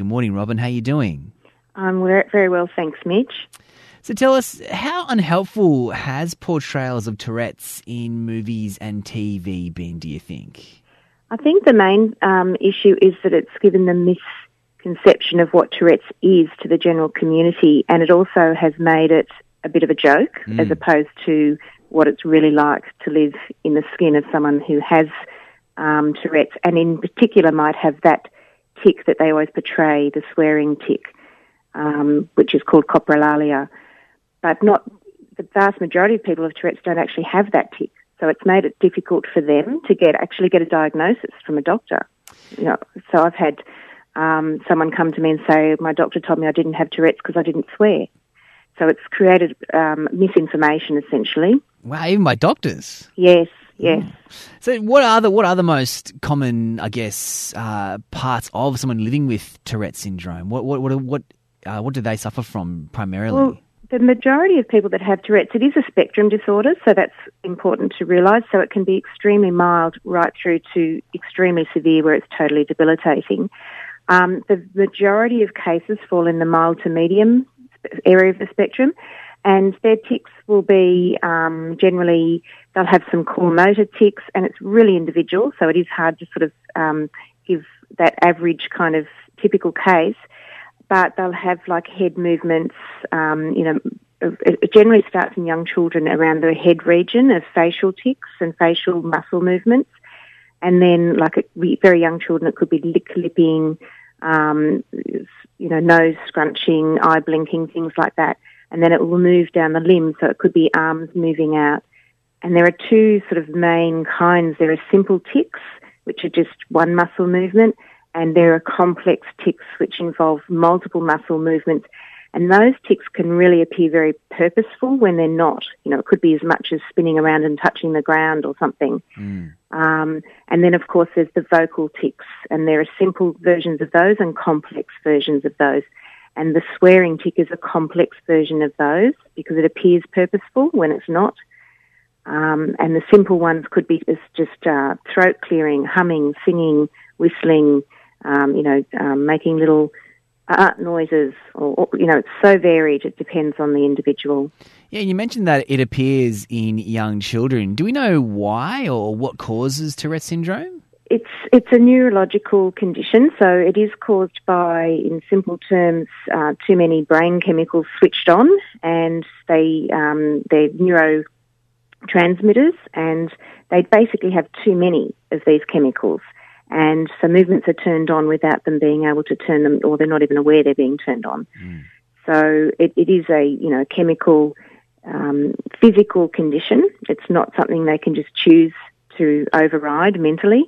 Good morning, Robin. How are you doing? I'm very well, thanks, Mitch. So tell us, how unhelpful has portrayals of Tourette's in movies and TV been, do you think? I think the main issue is that it's given the misconception of what Tourette's is to the general community, and it also has made it a bit of a joke as opposed to what it's really like to live in the skin of someone who has Tourette's, and in particular might have that tic that they always portray, the swearing tic, which is called coprolalia. But not the vast majority of people with Tourette's don't actually have that tic. So it's made it difficult for them to get a diagnosis from a doctor. So I've had someone come to me and say, my doctor told me I didn't have Tourette's because I didn't swear. So it's created misinformation, essentially. Wow, even by doctors? Yes. So what are the most common, I guess, parts of someone living with Tourette's syndrome? What do they suffer from primarily? Well, the majority of people that have Tourette's, it is a spectrum disorder, so that's important to realise. So it can be extremely mild right through to extremely severe where it's totally debilitating. The majority of cases fall in the mild to medium area of the spectrum, and their tics will be generally, they'll have some core motor tics, and it's really individual, so it is hard to sort of give that average kind of typical case. But they'll have like head movements, it generally starts in young children around the head region of facial tics and facial muscle movements. And then like very young children, it could be lip-clipping, nose scrunching, eye blinking, things like that. And then it will move down the limbs, so it could be arms moving out. And there are two sort of main kinds. There are simple tics, which are just one muscle movement, and there are complex tics which involve multiple muscle movements. And those tics can really appear very purposeful when they're not. It could be as much as spinning around and touching the ground or something. And then, of course, there's the vocal tics, and there are simple versions of those and complex versions of those. And the swearing tic is a complex version of those because it appears purposeful when it's not. And the simple ones could be just throat clearing, humming, singing, whistling, making little noises, or it's so varied. It depends on the individual. Yeah, you mentioned that it appears in young children. Do we know why or what causes Tourette's syndrome? It's a neurological condition, so it is caused by, in simple terms, too many brain chemicals switched on, and they're neurotransmitters, and they basically have too many of these chemicals. And so movements are turned on without them being able to turn them, or they're not even aware they're being turned on. So it is a chemical, physical condition. It's not something they can just choose to override mentally,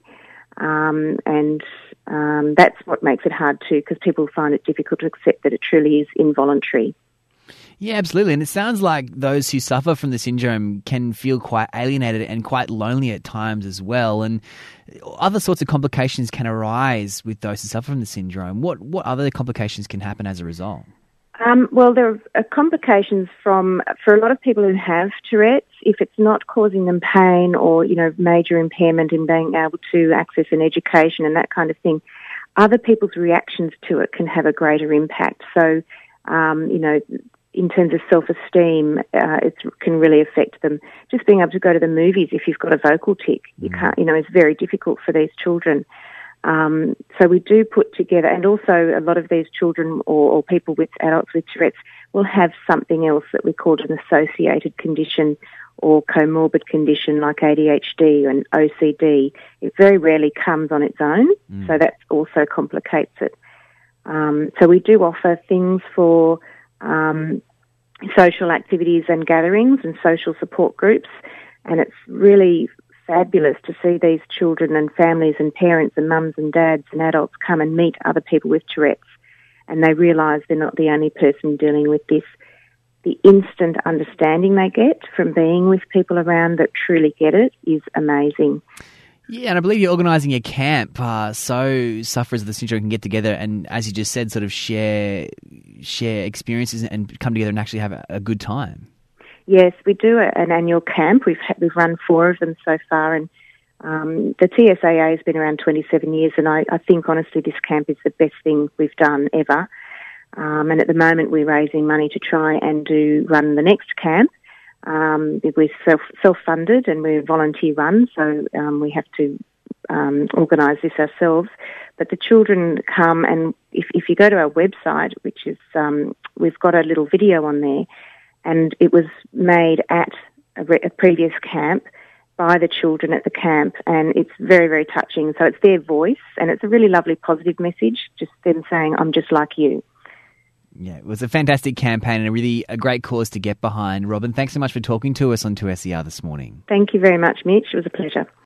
and that's what makes it hard too, because people find it difficult to accept that it truly is involuntary. Yeah, absolutely. And it sounds like those who suffer from the syndrome can feel quite alienated and quite lonely at times as well. And other sorts of complications can arise with those who suffer from the syndrome. What other complications can happen as a result? Well, there are complications for a lot of people who have Tourette's, if it's not causing them pain or, major impairment in being able to access an education and that kind of thing, other people's reactions to it can have a greater impact. So, in terms of self-esteem, it can really affect them. Just being able to go to the movies if you've got a vocal tic, you can't, it's very difficult for these children. So we do put together, and also a lot of these children or people with adults with Tourette's will have something else that we call an associated condition or comorbid condition like ADHD and OCD. It very rarely comes on its own, so that also complicates it. So we do offer things for social activities and gatherings and social support groups, and it's really fabulous to see these children and families and parents and mums and dads and adults come and meet other people with Tourette's, and they realise they're not the only person dealing with this. The instant understanding they get from being with people around that truly get it is amazing. Yeah, and I believe you're organising a camp so sufferers of the syndrome can get together and, as you just said, sort of share experiences and come together and actually have a good time. Yes, we do an annual camp. We've run 4 of them so far, and The TSAA has been around 27 years, and I think, honestly, this camp is the best thing we've done ever. And at the moment, we're raising money to try and run the next camp. We're self-funded and we're volunteer-run, so we have to organise this ourselves. But the children come, and if you go to our website, which is we've got a little video on there, and it was made at a previous camp by the children at the camp, and it's very, very touching. So it's their voice, and it's a really lovely positive message, just them saying, I'm just like you. Yeah, it was a fantastic campaign and a great cause to get behind. Robin, thanks so much for talking to us on 2SER this morning. Thank you very much, Mitch. It was a pleasure.